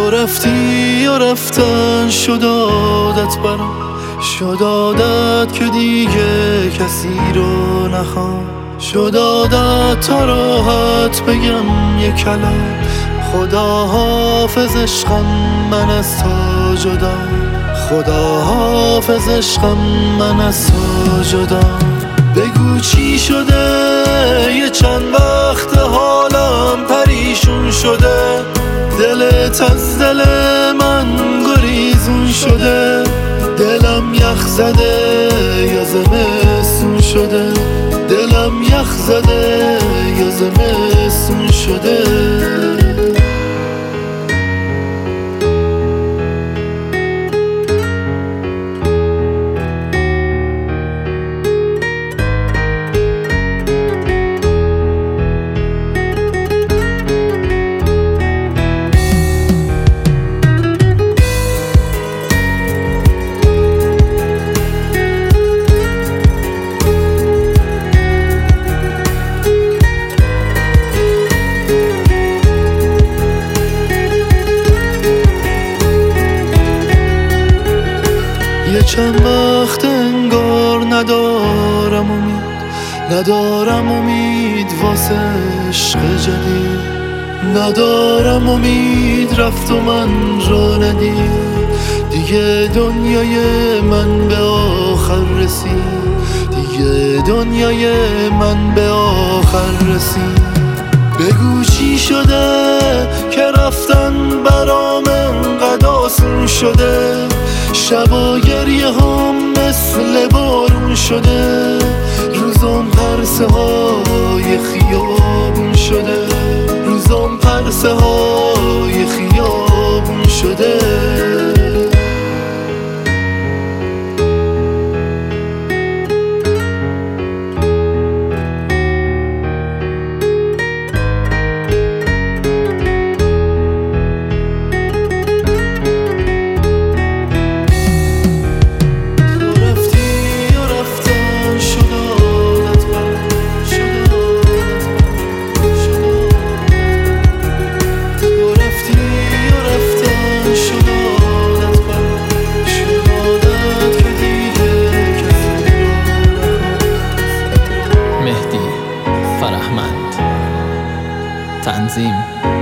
تو رفتی و رفتن شد عادت برام، شد عادت که دیگه کسی رو نخوام، شد عادت تا راحت بگم یه کلام خدا حافظ عشقم من از تو جدا، خدا حافظ عشقم من از تو جدا. بگو چی شده یه چند وقت حالم پریشون شده، دلت از دل من گریزون شده، دلم یخ زده یا زمستون شده، دلم یخ زده یا زمستون شده. یه چند وقت انگار ندارم امید، ندارم امید واسه عشق جدید، ندارم امید رفت و من را ندید، دیگه دنیای من به آخر رسید، دیگه دنیای من به آخر رسید. بگو چی شده که رفتن برام انقدر آسون شده، شبا گریه هم مثل بارون شده، روزام پرسه های خیابون شده، روزام پرسه های خیابون شده. تنظیم